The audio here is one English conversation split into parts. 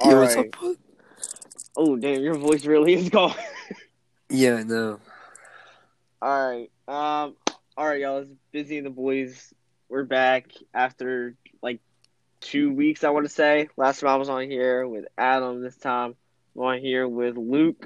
All Yo, what's right. up, bud? Oh, damn, your voice really is gone. Yeah, I know. All right. All right, y'all. It's Busy and the boys. We're back after like 2 weeks, I want to say. Last time I was on here with Adam. This time I'm on here with Luke.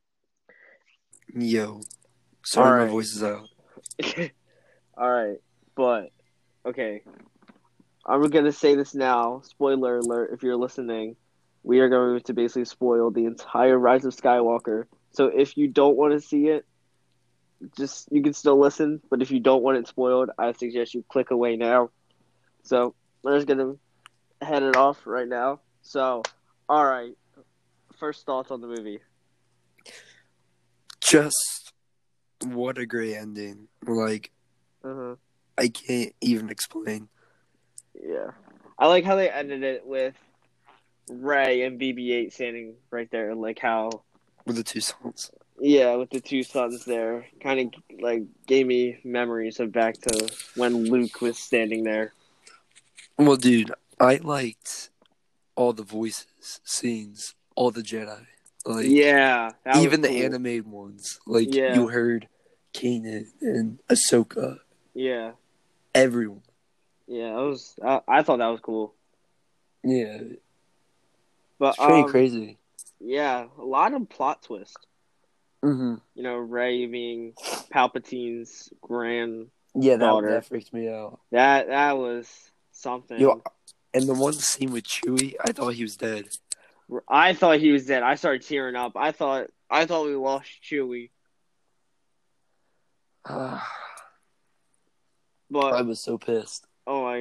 Yo, All sorry my right. voice is out. All right. But okay, I'm gonna say this now. Spoiler alert! If you're listening, we are going to basically spoil the entire Rise of Skywalker. So if you don't want to see it, just you can still listen, but if you don't want it spoiled, I suggest you click away now. So we're just gonna head it off right now. So, all right, first thoughts on the movie. Just what a great ending. Like, Uh-huh. I can't even explain. Yeah, I like how they ended it with Rey and BB-8 standing right there, like how With the two songs. with the two sons there, kind of like gave me memories of back to when Luke was standing there. Well, dude, I liked all the voices, scenes, all the Jedi. Like, Yeah, that was even the cool. animated ones. Like, Yeah. you heard Kanan and Ahsoka. Yeah, Everyone. yeah, that was. I thought that was cool. Yeah, But it's pretty crazy. yeah, a lot of plot twist. Mm-hmm. You know, Rey being Palpatine's granddaughter. Yeah, that freaked me out. That was something. Yo, and the one scene with Chewie, I thought he was dead. I thought he was dead. I started tearing up. I thought we lost Chewie. I But was so pissed. oh my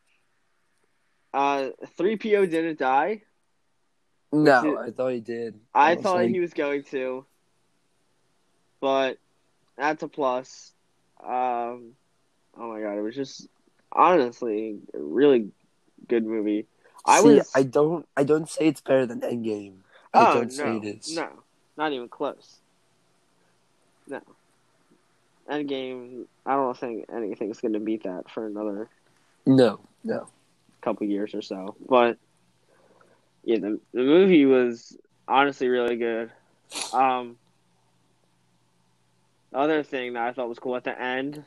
god. 3PO didn't die. No, I thought he did. I thought he was going to. But that's a plus. Oh my god, it was just honestly a really good movie. I don't say it's better than Endgame. I don't say it is. No, not even close. No. Endgame, I don't think anything's going to beat that for another No. couple years or so. But yeah, the movie was honestly really good. The other thing that I thought was cool at the end,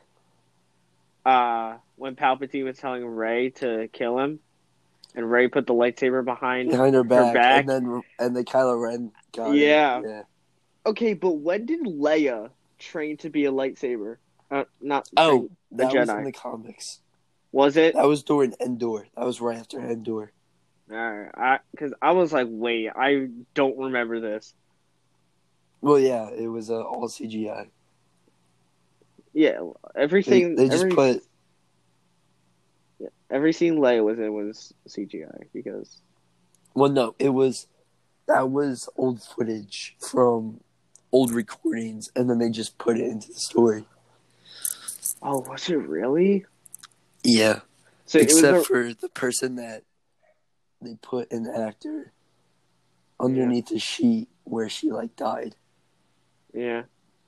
when Palpatine was telling Rey to kill him, and Rey put the lightsaber behind her back. and then Kylo Ren got it. Yeah. Okay, but when did Leia train to be a lightsaber? Not train, that a Jedi. was in the comics. Was it? That was during Endor. That was right after Endor. Alright, because I was like, wait, I don't remember this. Well, yeah, it was all CGI. Yeah, everything. They just put. Yeah, every scene Leia was in was CGI because. Well, no, that was old footage from old recordings, and then they just put it into the story. Oh, was it really? Yeah. So except for the person that they put an actor underneath the sheet where she died. Yeah.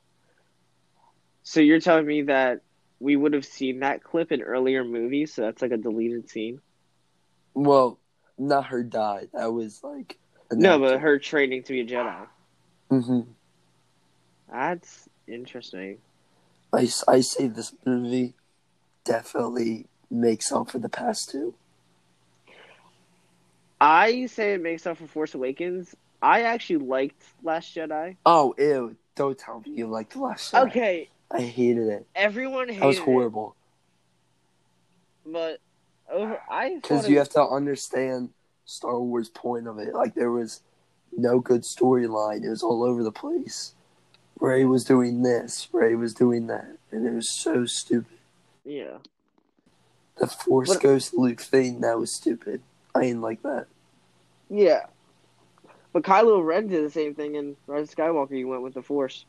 So you're telling me that we would have seen that clip in earlier movies, so that's like a deleted scene? Well, not her die. That was no, but her training to be a Jedi. Mm-hmm. That's interesting. I say this movie definitely makes up for the past two. I say it makes up for Force Awakens. I actually liked Last Jedi. Oh, ew. Don't tell me you liked The Last Jedi. Okay. I hated it. Everyone hated it. That was horrible. But because you have to understand Star Wars' point of it. There was no good storyline. It was all over the place. Rey was doing this. Rey was doing that. And it was so stupid. Yeah. The Force Ghost Luke thing, that was stupid. I didn't like that. Yeah. But Kylo Ren did the same thing in Rise of Skywalker. He went with the Force.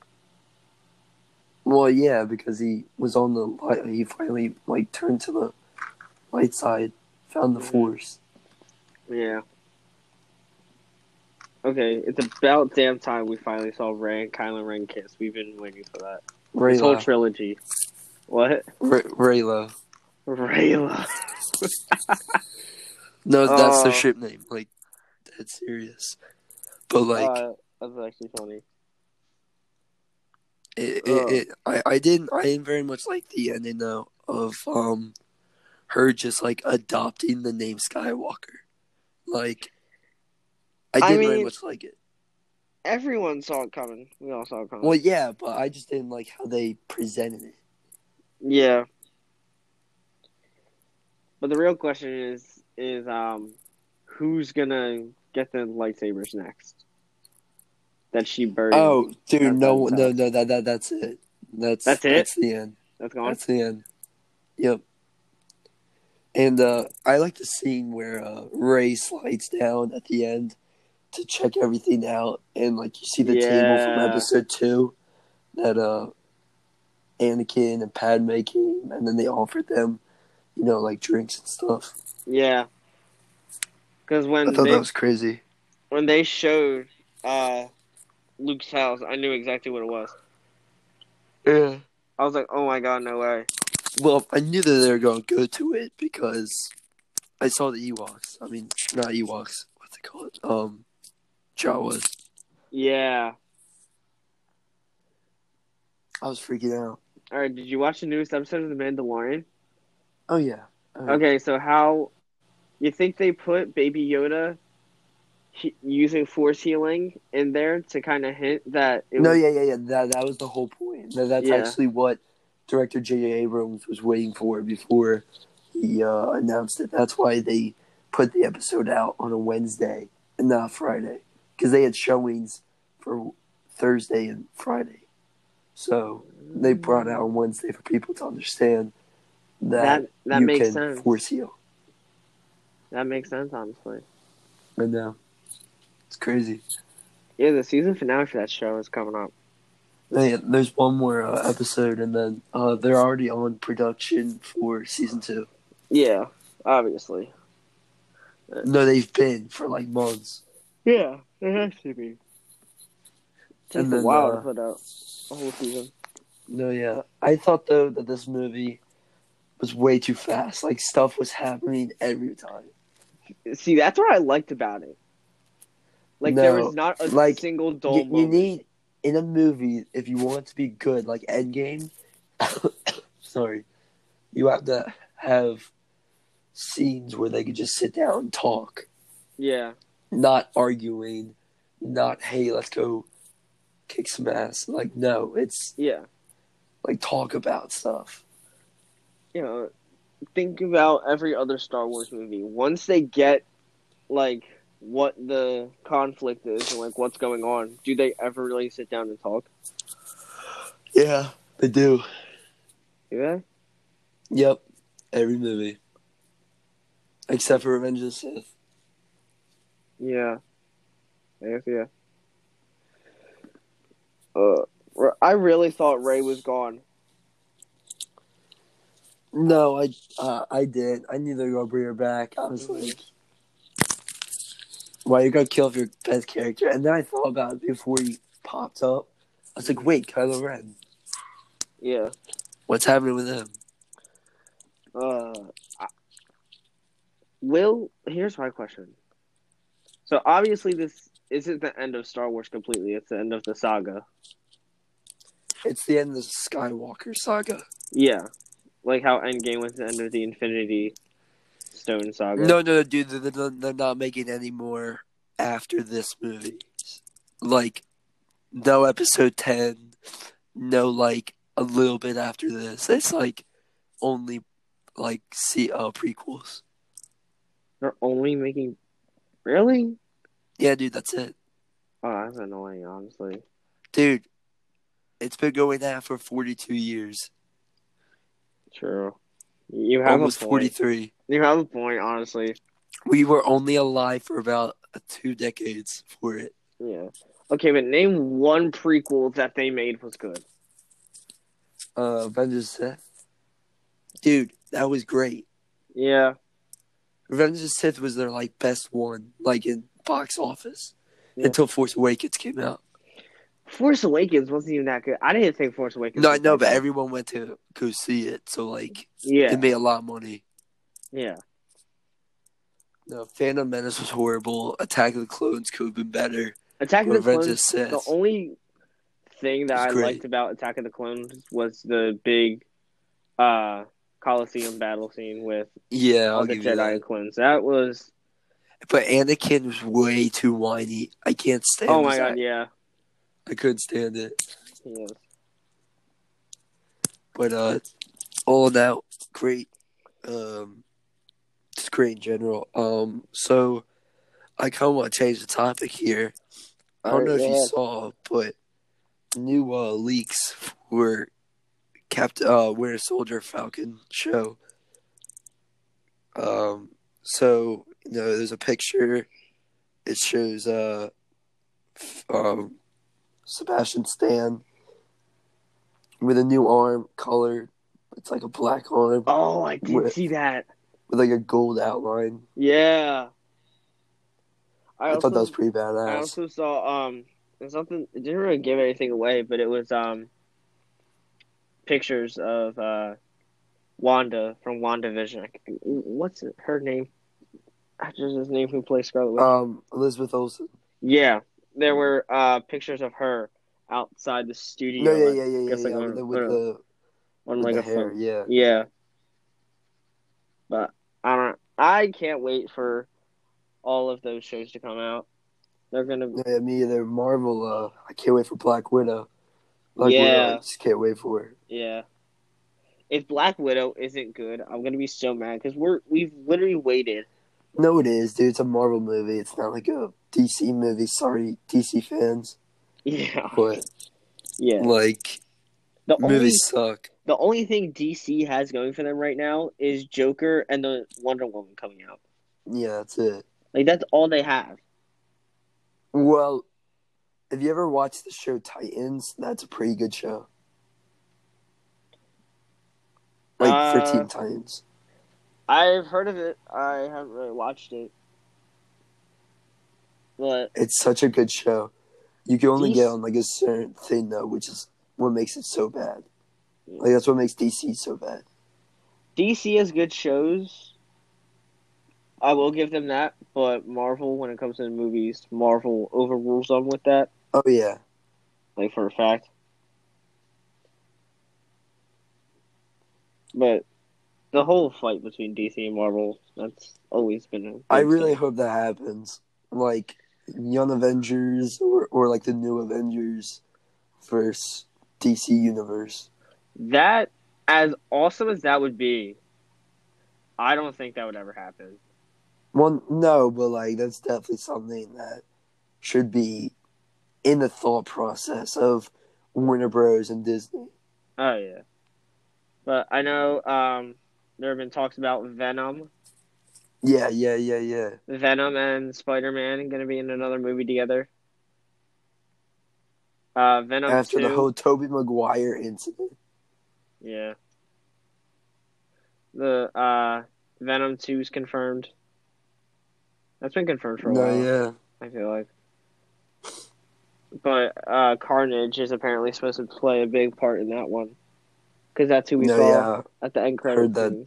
Well, yeah, because he was on the light. He finally turned to the light side, found the Force. Yeah. Okay, it's about damn time we finally saw Rey and Kylo Ren kiss. We've been waiting for that. Rayla. This whole trilogy. What? Rayla. Rayla. No, that's the ship name. dead serious. But like, that's actually funny. I didn't very much like the ending though of her just like adopting the name Skywalker. Like, I didn't very much like it. Everyone saw it coming. We all saw it coming. Well, yeah, but I just didn't like how they presented it. Yeah. But the real question is who's gonna get the lightsabers next? That she buried. Oh, dude, no, that's it. That's it. That's the end. That's gone. That's the end. Yep. And I like the scene where Rey slides down at the end to check everything out, and like you see the table from episode 2 that Anakin and Padme came, and then they offered them, like drinks and stuff. Yeah. Because I thought that was crazy. When they showed Luke's house, I knew exactly what it was. Yeah. I was like, oh my god, no way. Well, I knew that they were going to go to it because I saw the Ewoks. I mean, not Ewoks. What's it called? Jawas. Yeah. I was freaking out. Alright, did you watch the newest episode of The Mandalorian? Oh, yeah. Okay, so how... You think they put Baby Yoda using Force healing in there to kind of hint that... Yeah. That was the whole point. That's actually what director J.J. Abrams was waiting for before he announced it. That's why they put the episode out on a Wednesday and not Friday. Because they had showings for Thursday and Friday. So they brought it out on Wednesday for people to understand that you makes can sense. Force heal. That makes sense, honestly. I know. It's crazy. Yeah, the season finale for that show is coming up. Yeah, there's one more episode, and then they're already on production for season 2. Yeah, obviously. No, they've been for like months. Yeah, it has to be. It takes a while to put out a whole season. No, yeah. I thought, though, that this movie was way too fast. Like, stuff was happening every time. See, that's what I liked about it. Like, there was not a single dull moment. You need, in a movie, if you want it to be good, like Endgame, sorry, you have to have scenes where they could just sit down and talk. Yeah. Not arguing, not, hey, let's go kick some ass. Like, no, it's like talk about stuff. Think about every other Star Wars movie. Once they get, like, what the conflict is and, like, what's going on, do they ever really sit down and talk? Yeah, they do. Do they? Yep. Every movie. Except for Revenge of the Sith. Yeah. I guess, yeah. I really thought Rey was gone. No, I did. I knew they were gonna bring her back. I was like, "Why you gonna kill your best character?" And then I thought about it before he popped up. I was like, "Wait, Kylo Ren." Yeah. What's happening with him? Here's my question. So obviously, this isn't the end of Star Wars completely. It's the end of the saga. It's the end of the Skywalker saga. Yeah. Like how Endgame was the end of the Infinity Stone saga. No, dude. They're not making any more after this movie. Like, no episode 10. No, like, a little bit after this. It's, like, only, like, prequels. They're only making... Really? Yeah, dude, that's it. Oh, that's annoying, honestly. Dude, it's been going on for 42 years. True. You have almost 43. You have a point, honestly. We were only alive for about 2 decades for it. Yeah. Okay, but name one prequel that they made was good. Revenge of the Sith. Dude, that was great. Yeah. Revenge of the Sith was their, like, best one, like, in box office. Until Force Awakens came out. Force Awakens wasn't even that good. I didn't think Force Awakens No, I know, but everyone went to go see it, so, like, it made a lot of money. Yeah. No, Phantom Menace was horrible. Attack of the Clones could have been better. Attack of the Revenge of Clones. the Sith The only thing that was I liked great. about Attack of the Clones was the big Coliseum battle scene with Yeah, all I'll the give you Jedi that. and clones. That was. But Anakin was way too whiny. I can't stand Oh my his god, act. yeah. I couldn't stand it. Yes. But all in all, great. Just great in general. So I kind of want to change the topic here. I don't know if you saw, but new leaks for Winter Soldier Falcon show. So there's a picture. It shows Sebastian Stan with a new arm color. It's like a black arm. Oh, I did see that. With like a gold outline. Yeah. I thought that was pretty badass. I also saw something. It didn't really give anything away, but it was pictures of Wanda from WandaVision. What's her name? Actress's name who plays Scarlet Witch. Elizabeth Olsen. Yeah, there were pictures of her outside the studio. Yeah. With the hair, yeah. Yeah. But I can't wait for all of those shows to come out. They're gonna. Yeah, me either. Marvel. I can't wait for Black Widow. Widow, I just can't wait for it. Yeah. If Black Widow isn't good, I'm gonna be so mad because we've literally waited. No, it is, dude. It's a Marvel movie. It's not like a DC movie. Sorry, DC fans. Yeah. But yeah, movies suck. The only thing DC has going for them right now is Joker and the Wonder Woman coming out. Yeah, that's it. That's all they have. Well, have you ever watched the show Titans? That's a pretty good show. For Teen Titans. I've heard of it. I haven't really watched it. But it's such a good show. You can only get on a certain thing though, which is what makes it so bad. That's what makes DC so bad. DC has good shows. I will give them that, but Marvel, when it comes to the movies, Marvel overrules them with that. Oh yeah, for a fact. But the whole fight between DC and Marvel, that's always been I really hope that happens. Young Avengers or the new Avengers versus DC Universe. That, as awesome as that would be, I don't think that would ever happen. Well, no, but that's definitely something that should be in the thought process of Warner Bros. And Disney. Oh yeah, but I know there have been talks about Venom. Yeah. Venom and Spider-Man are going to be in another movie together. Venom after 2. The whole Tobey Maguire incident. Yeah. The Venom 2 is confirmed. That's been confirmed for a while. Yeah. I feel like. But Carnage is apparently supposed to play a big part in that one. Because that's who we saw at the end credits. Heard that.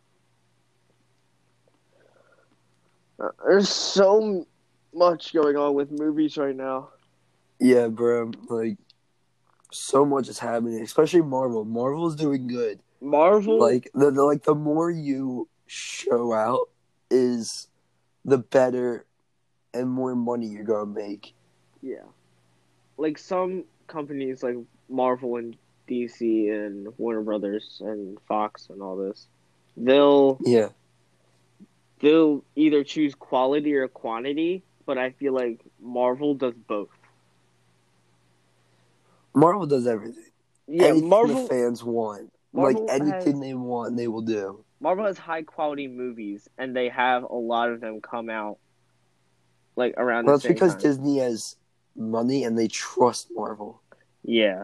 There's so much going on with movies right now. Yeah, bro. So much is happening, especially Marvel. Marvel's doing good. Marvel, the more you show out, is the better and more money you're gonna make. Yeah, some companies like Marvel and DC and Warner Brothers and Fox and all this, they'll either choose quality or quantity, but I feel like Marvel does both. Marvel does everything. Yeah, anything Marvel the fans want. Anything they want, they will do. Marvel has high quality movies, and they have a lot of them come out around the same time. That's because Disney has money and they trust Marvel. Yeah.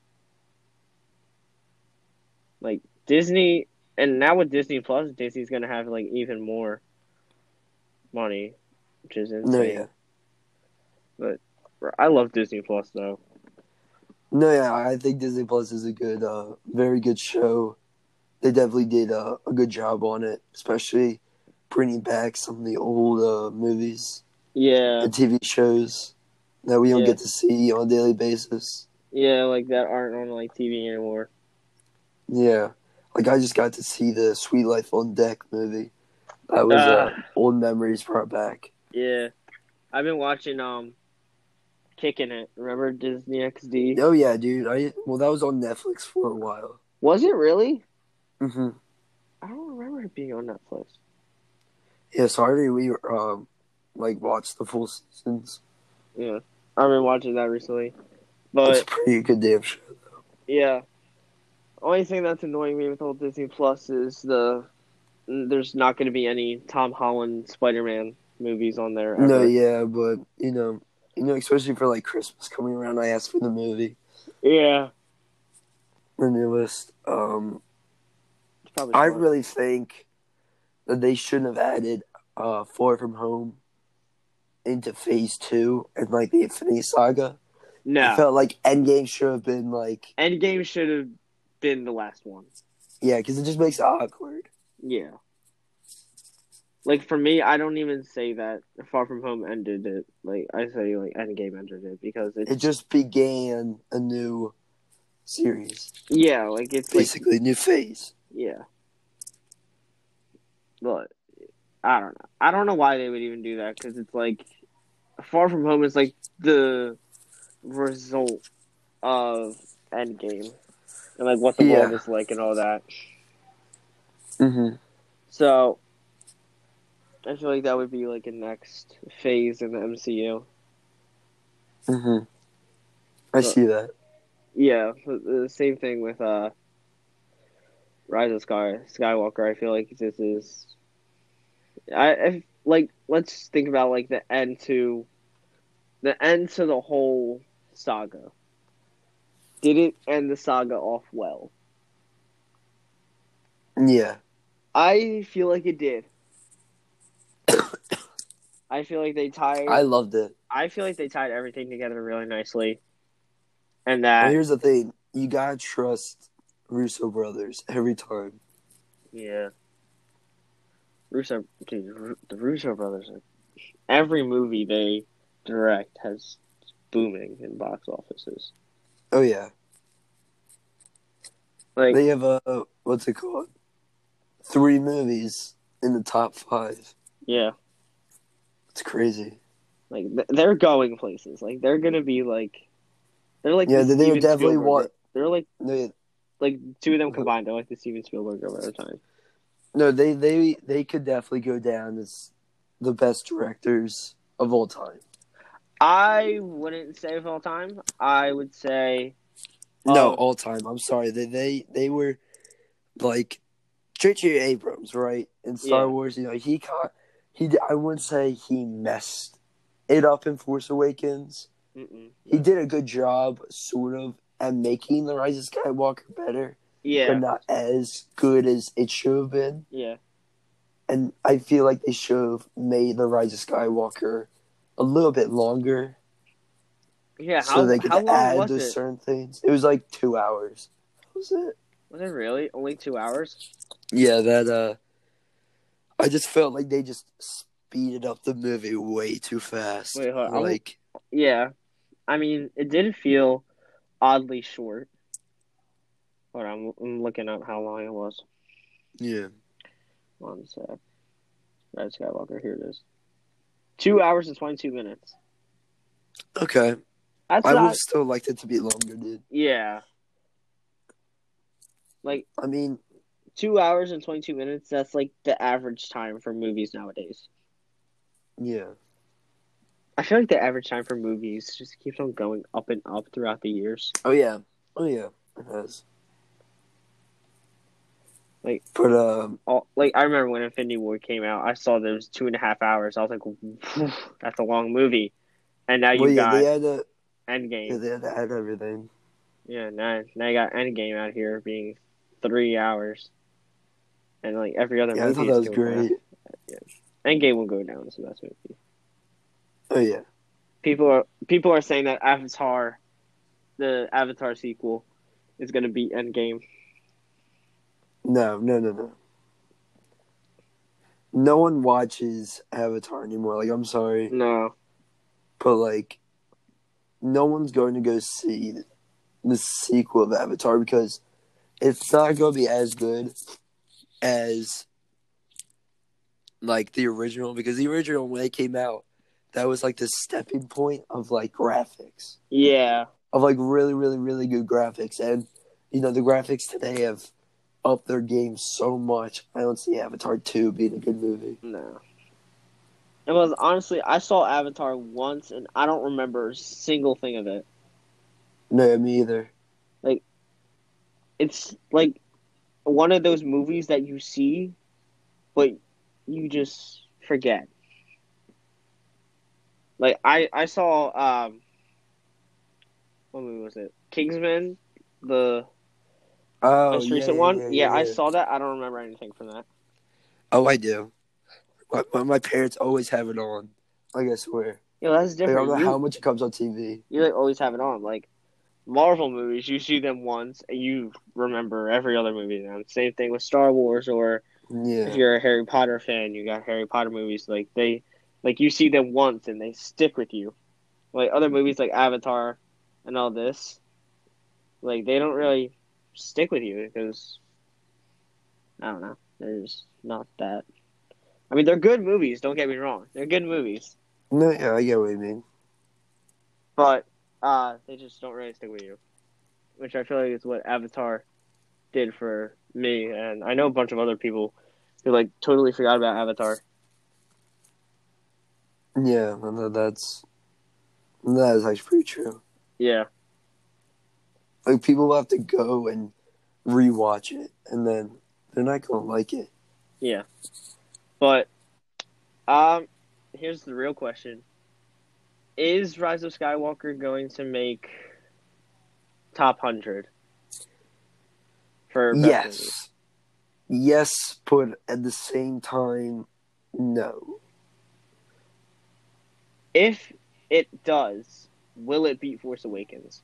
Disney, and now with Disney Plus, Disney's gonna have even more money, which is insane. No, yeah. But I love Disney Plus though. No, yeah, I think Disney Plus is a good, very good show. They definitely did a good job on it, especially bringing back some of the old movies Yeah, and TV shows that we don't Yeah. get to see on a daily basis. yeah, like that aren't on like TV anymore. Yeah. Like, I just got to see the Sweet Life on Deck movie. That was old memories brought back. Yeah, I've been watching Kicking It. Remember Disney XD? Oh, yeah, dude. Well, that was on Netflix for a while. Was it really? Mm-hmm. I don't remember it being on Netflix. Yeah, sorry we watched the full seasons. Yeah, I've been watching that recently. It's a But pretty good damn show. yeah, only thing that's annoying me with old Disney Plus is there's not going to be any Tom Holland Spider-Man movies on there ever. No, yeah, but especially for like Christmas coming around, I asked for the movie, Yeah, the newest. it's probably I smart. really think that they shouldn't have added Far From Home into Phase 2 and like the Infinity Saga. No, I felt like Endgame should have been like, Endgame should have been the last one. yeah, because it just makes it awkward. Yeah. Like, for me, I don't even say that Far From Home ended it. Like, I say, like, Endgame ended it because It just began a new series. Yeah, like, it's basically a new phase. Yeah. But, I don't know. I don't know why they would even do that because it's like, Far From Home is like the result of Endgame and like what the world is like and all that. Mm-hmm. So, I feel like that would be like a next phase in the MCU. Mm-hmm. I see that. Yeah, the same thing with Rise of Skywalker. I feel like this is, I like. Let's think about like the end to the whole saga. Did it end the saga off well? Yeah. I feel like it did. I feel like they tied. I loved it. I feel like they tied everything together really nicely. And that. Well, here's the thing: you gotta trust Russo brothers every time. Yeah. The Russo brothers. Every movie they direct has booming in box offices. Oh yeah. Like they have what's it called? 3 movies in the top 5. Yeah. It's crazy. Like they're going places. Like they're gonna be like, they're like yeah. They would definitely want. They're like like 2 of them combined. They're like the Steven Spielberg of our time. No, they could definitely go down as the best directors of all time. I wouldn't say of all time. I would say no, all time. I'm sorry. They were like J.J. Abrams, right? In Star Wars, I wouldn't say he messed it up in Force Awakens. He did a good job, sort of, at making The Rise of Skywalker better. Yeah. But not as good as it should have been. Yeah. And I feel like they should have made The Rise of Skywalker a little bit longer. Yeah, so they could add those certain things. It was like 2 hours. Was it? Was it really? Only 2 hours? Yeah, I just felt like they just speeded up the movie way too fast. Wait, hold on. Yeah. I mean, it did feel oddly short. Hold on, I'm looking up how long it was. Yeah. 1 sec. Red Skywalker, here it is. 2 hours and 22 minutes. Okay. I would still like it to be longer, dude. Yeah. Like, I mean, 2 hours and 22 minutes, that's like the average time for movies nowadays. Yeah. I feel like the average time for movies just keeps on going up and up throughout the years. Oh, yeah. It has. Like, but I remember when Infinity War came out, I saw there was 2.5 hours. I was like, that's a long movie. And now you got Endgame. Yeah, they had to add everything. Yeah, now you got Endgame out here being 3 hours. And like every other movie. I thought that was great. Yeah. Endgame will go down as the best movie. Oh yeah. People are saying that Avatar, the Avatar sequel, is gonna beat Endgame. No. no one watches Avatar anymore. Like, I'm sorry, No. but like, no one's going to go see the sequel of Avatar because it's not going to be as good as like the original. Because the original, when it came out, that was like the stepping point of like graphics, Yeah. of like really, really, really good graphics. And you know, the graphics today have upped their game so much. I don't see Avatar 2 being a good movie. No. It was honestly, I saw Avatar once and I don't remember a single thing of it. No, me either. Like, it's like one of those movies that you see, but you just forget. Like, I saw, what movie was it? Kingsman, the Oh, most yeah, recent yeah, one. yeah, Yeah, yeah, I yeah. saw that. I don't remember anything from that. Oh, I do. My parents always have it on. Like, I swear. You know, that's Like, I don't different. know how much it comes on TV. You like always have it on. Like Marvel movies, you see them once and you remember every other movie. Then same thing with Star Wars, or if Yeah. you're a Harry Potter fan, you got Harry Potter movies. Like you see them once and they stick with you. Like other movies like Avatar and all this, like they don't really stick with you because I don't know. There's not that. I mean, they're good movies. Don't get me wrong. They're good movies, No, yeah, I get what you mean. but they just don't really stick with you, which I feel like is what Avatar did for me, and I know a bunch of other people who like totally forgot about Avatar. Yeah, that is actually pretty true. Yeah, Like, people will have to go and rewatch it, and then they're not going to like it. yeah. But um, here's the real question: is Rise of Skywalker going to make top 100 for best movie? Yes. Yes, but at the same time, no. If it does, will it beat Force Awakens?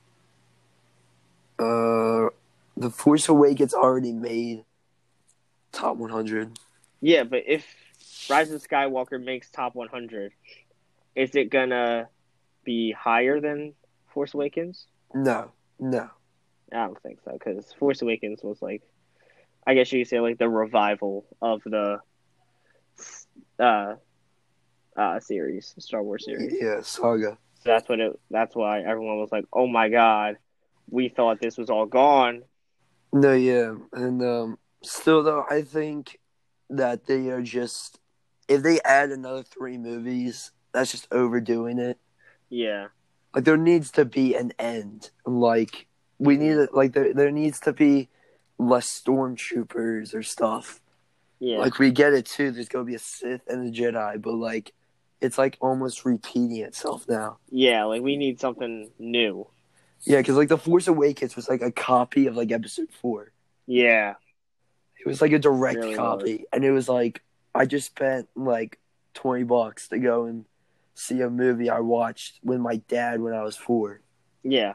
The Force Awakens already made top 100. Yeah, but if Rise of Skywalker makes top 100, is it gonna be higher than Force Awakens? No, no. I don't think so, because Force Awakens was like, I guess you could say like the revival of the uh series, Star Wars series. Yeah, Saga. So that's why everyone was like, "Oh my god, we thought this was all gone." No, yeah. And still, though, I think that they are just. If they add another 3 movies, that's just overdoing it. Yeah. Like, there needs to be an end. Like, we need it. Like, there needs to be less stormtroopers or stuff. Yeah. Like, we get it too. There's gonna be a Sith and a Jedi, but like, it's like almost repeating itself now. Yeah, like we need something new. Yeah, because like the Force Awakens was like a copy of like Episode 4. Yeah. It was like a direct Really copy, was. and it was like I just spent like $20 to go and see a movie I watched with my dad when I was 4 Yeah.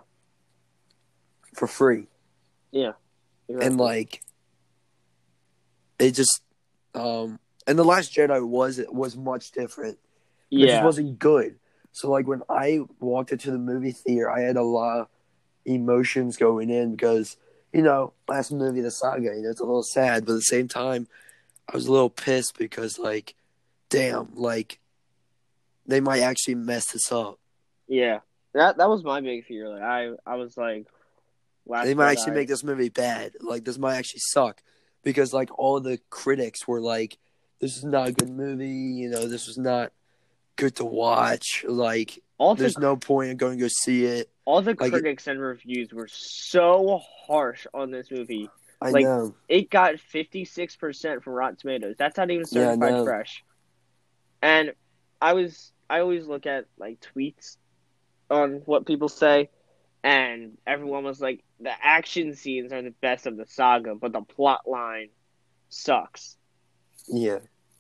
for free, Yeah. Exactly. and like it just and the Last Jedi was much different. It just Yeah. wasn't good. So like when I walked into the movie theater, I had a lot of emotions going in because last movie of the saga, it's a little sad, but at the same time, I was a little pissed because like, damn, like they might actually mess this up. Yeah. That was my big fear. Like I was like, They Last might actually Jedi. make this movie bad. Like this might actually suck because like all the critics were like, this is not a good movie. This was not good to watch. Like, there's no point in going to go see it. All the Like, critics and reviews were so harsh on this movie. I Like know. it got 56% from Rotten Tomatoes. That's not even Yeah, I certified know. fresh. And I always look at like tweets on what people say, and everyone was like, the action scenes are the best of the saga, but the plot line sucks. Yeah.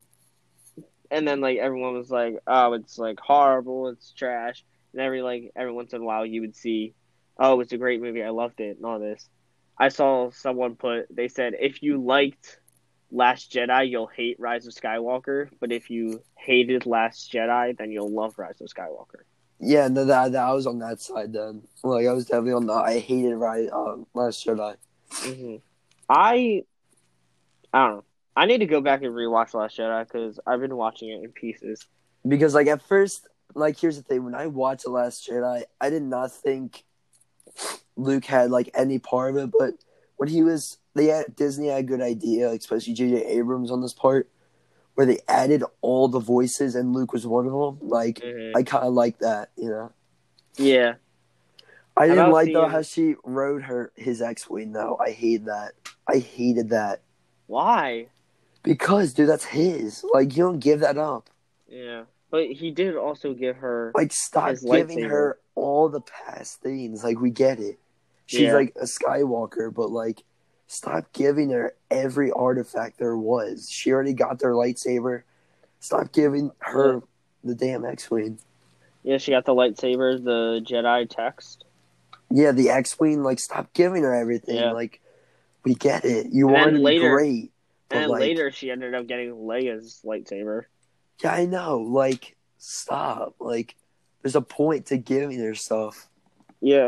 And then like everyone was like, oh, it's like horrible, it's trash. And every once in a while you would see, oh, it's a great movie, I loved it, and all this. I saw someone they said, if you liked Last Jedi, you'll hate Rise of Skywalker, but if you hated Last Jedi, then you'll love Rise of Skywalker. Yeah, no, that I was on that side then. Like, I was definitely on the. I hated Last Jedi. Mm-hmm. I don't know. I need to go back and rewatch Last Jedi because I've been watching it in pieces. Because, like, at first, like, here's the thing: when I watched The Last Jedi, I did not think Luke had like any part of it. But when Disney had a good idea, especially J.J. Abrams on this part, where they added all the voices and Luke was one of them. Like, Mm-hmm. I kind of like that, you know. Yeah. I didn't like though how she rode his X-wing though. I hate that. I hated that. Why? Because, dude, that's his. Like, you don't give that up. Yeah, but he did also give her like stop his giving lightsaber. her all the past things. Like, we get it. She's like a Skywalker, but like, stop giving her every artifact there was. She already got their lightsaber. Stop giving her the damn X-wing. Yeah, she got the lightsaber, the Jedi text. Yeah, the X-wing. Like, stop giving her everything. Yeah. Like, we get it. You want her to be great. And then later, she ended up getting Leia's lightsaber. Yeah, I know. Like, stop. Like, there's a point to giving her stuff. Yeah.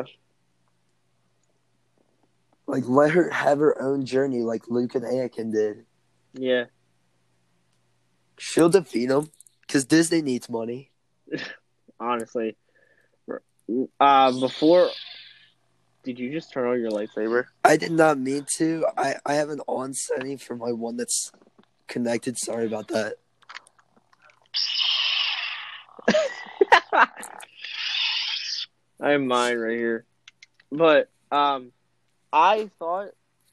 Like, let her have her own journey like Luke and Anakin did. Yeah. She'll defeat him because Disney needs money. Honestly. Before... Did you just turn on your lightsaber? I did not mean to. I have an on setting for my one that's connected. Sorry about that. I have mine right here. But, I thought,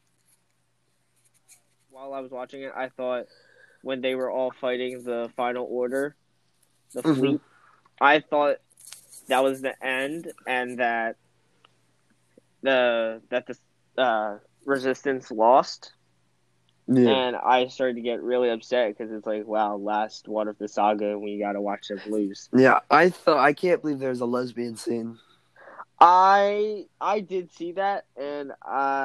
while I was watching it, I thought when they were all fighting the Final Order, the fleet, I thought that was the end and that the Resistance lost. Yeah. And I started to get really upset because it's like, wow, last one of the saga, and we got to watch them lose. Yeah, I can't believe there's a lesbian scene. I did see that, and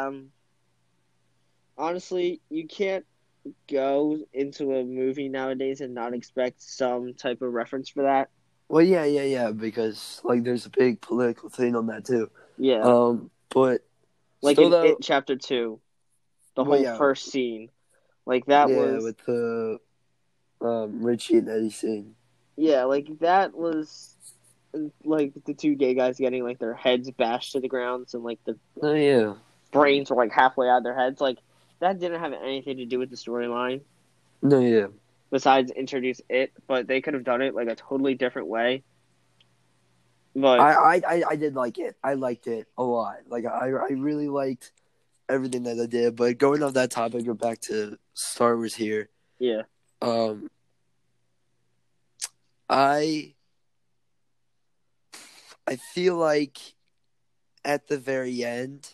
honestly, you can't go into a movie nowadays and not expect some type of reference for that. Well, yeah, because like there's a big political thing on that too. Yeah. But like in It Chapter 2, the whole first scene, like that was with the Richie and Eddie scene. Yeah, like that was like the two gay guys getting like their heads bashed to the ground, and like the brains were like halfway out of their heads. Like that didn't have anything to do with the storyline. No, yeah. Besides introduce it, but they could have done it like a totally different way. But I did like it. I liked it a lot. Like I really liked everything that they did. But going off that topic, go back to Star Wars here. Yeah. I feel like at the very end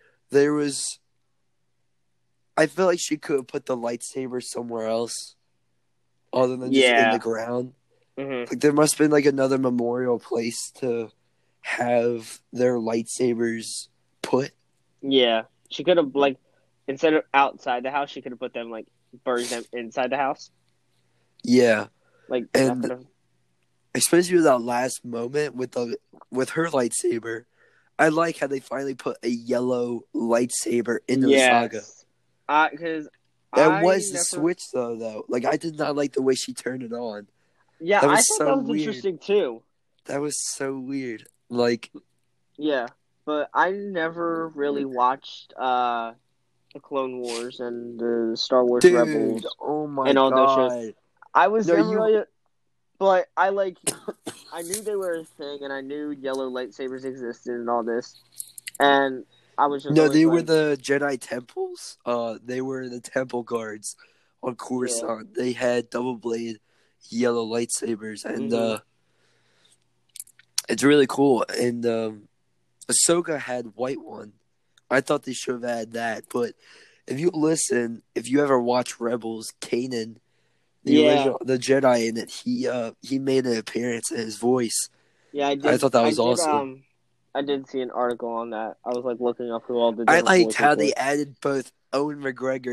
I feel like she could have put the lightsaber somewhere else other than just in the ground. Mm-hmm. Like there must have been like another memorial place to have their lightsabers put. Yeah. She could have like instead of outside the house, she could have put them like buried them inside the house. Yeah. Like and especially with that last moment with her lightsaber. I like how they finally put a yellow lightsaber into the saga. Because that was the switch though. Like I did not like the way she turned it on. Yeah, I thought that was interesting too. That was so weird. Like, yeah, but I never really watched the Clone Wars and the Star Wars Rebels. Oh my and all god! Those shows. I was never really, but I I knew they were a thing, and I knew yellow lightsabers existed and all this, and I was just they were the Jedi temples. They were the temple guards on Coruscant. Yeah. They had double blade yellow lightsabers, and it's really cool. And Ahsoka had white one. I thought they should have had that, but if you ever watch Rebels, Kanan, original, the Jedi in it, he made an appearance in his voice. Yeah, I did. I thought that was awesome. I did see an article on that. I was like looking up who all did. I liked how they added both Owen McGregor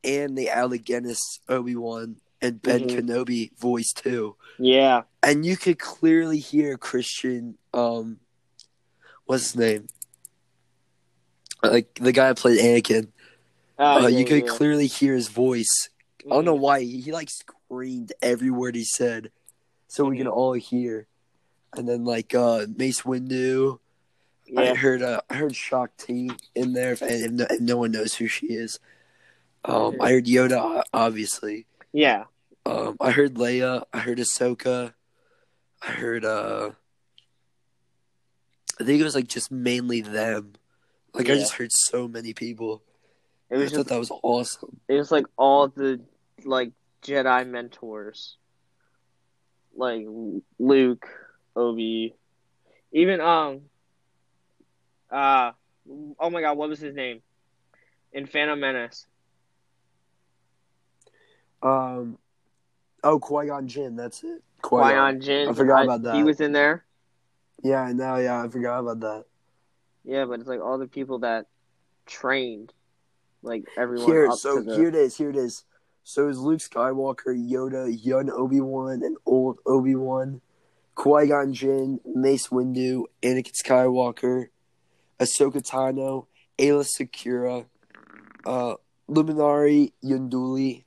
and the Alec Guinness Obi-Wan and Ben Kenobi voice too. Yeah. And you could clearly hear Christian, what's his name? Like the guy that played Anakin. You could clearly hear his voice. I don't know why. He like screamed every word he said so we can all hear. And then like Mace Windu. Yeah. I heard Shakti in there if no one knows who she is. I heard Yoda, obviously. Yeah. I heard Leia. I heard Ahsoka. I heard I think it was like just mainly them. Like I just heard so many people. I thought that was awesome. It was like all the like Jedi mentors. Like Luke, Obi, even oh my god, what was his name? In Phantom Menace. Qui-Gon Jinn, that's it. Qui-Gon Jinn. I forgot about that. He was in there. Yeah, I know. Yeah, I forgot about that. Yeah, but it's like all the people that trained, like everyone. Here it is. So it was Luke Skywalker, Yoda, young Obi-Wan, and old Obi-Wan, Qui-Gon Jinn, Mace Windu, Anakin Skywalker, Ahsoka Tano, Ayla Secura, Luminari Yunduli,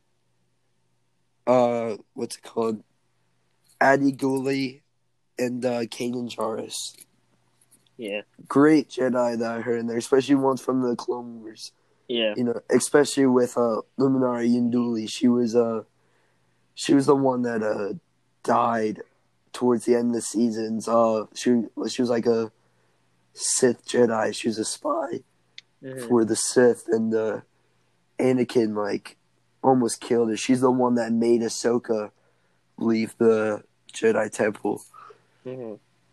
what's it called? Adi Guli, and Kanan Jarrus. Yeah. Great Jedi that I heard in there, especially ones from the Clone Wars. Yeah. You know, especially with Luminari Yunduli. She was the one that died towards the end of the seasons. She was like a Sith Jedi. She was a spy for the Sith, and Anakin like almost killed her. She's the one that made Ahsoka leave the Jedi Temple. Mm-hmm.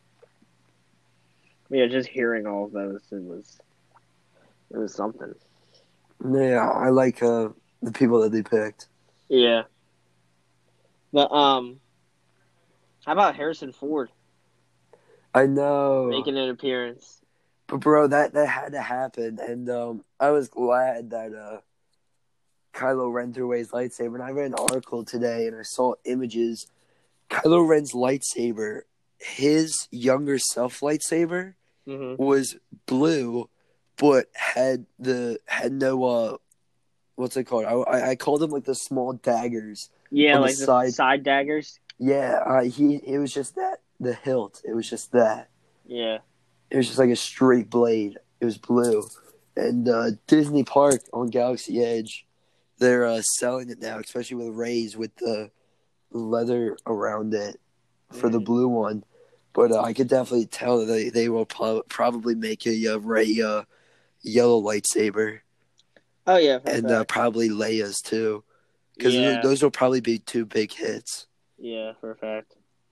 Yeah, just hearing all of those, it was something. Yeah, I like the people that they picked. Yeah. But how about Harrison Ford? I know. Making an appearance. But bro, that had to happen, and I was glad that Kylo Ren threw away his lightsaber. And I read an article today, and I saw images. Kylo Ren's lightsaber, his younger self lightsaber, was blue, but had no what's it called? I called them like the small daggers. Yeah, like the side daggers. Yeah, it was just that the hilt. It was just that. Yeah. It was just like a straight blade. It was blue, and Disney Park on Galaxy Edge, they're selling it now, especially with Rey's with the leather around it for the blue one. But I could definitely tell that they will probably make a Rey yellow lightsaber. Oh yeah, and probably Leia's too, because those will probably be two big hits. Yeah, for a fact.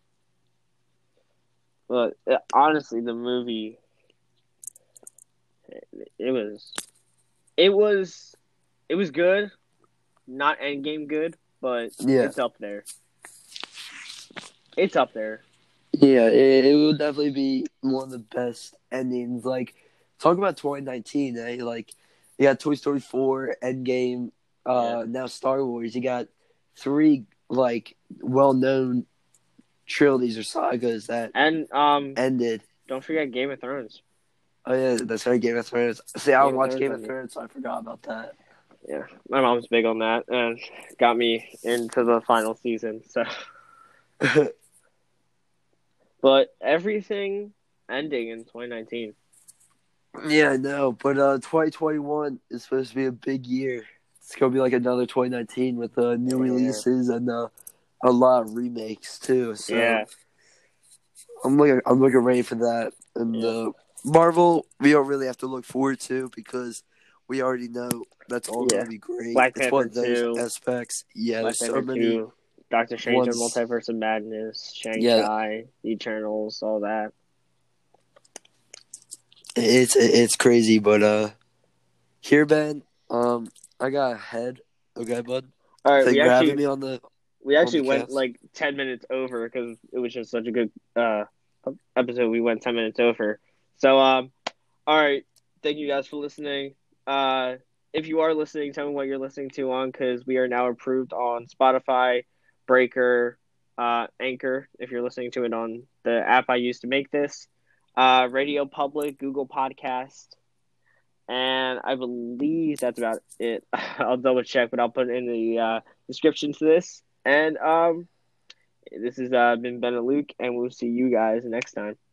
But honestly, the movie, it was good, not Endgame good, but it's up there. It's up there. Yeah, it will definitely be one of the best endings. Like, talk about 2019, eh? Like, you got Toy Story 4, Endgame, now Star Wars. You got 3, like, well-known trilogies or sagas that ended. Don't forget Game of Thrones. Oh, yeah, that's right, Game of Thrones. See, I don't watch Game of Thrones, so I forgot about that. Yeah, my mom's big on that and got me into the final season, so... But everything ending in 2019. Yeah, I know. But 2021 is supposed to be a big year. It's going to be like another 2019 with new releases and a lot of remakes too. So I'm looking ready for that. And Marvel, we don't really have to look forward to because we already know that's all going to be great. Black it's Panther one of those 2. aspects. Yeah, Black there's Panther so many. 2. Doctor Strange and Multiverse of Madness, Shang-Chi, Eternals, all that. It's crazy, but here, Ben, I got ahead. Okay, bud. All right, Thanks for having me on the. We actually went like 10 minutes over because it was just such a good episode. We went 10 minutes over. So, all right, thank you guys for listening. if you are listening, tell me what you're listening to on, because we are now approved on Spotify, Breaker, Anchor, if you're listening to it on the app I used to make this, Radio Public, Google Podcast, and I believe that's about it. I'll double check, but I'll put it in the description to this. And this has been Ben and Luke, and we'll see you guys next time.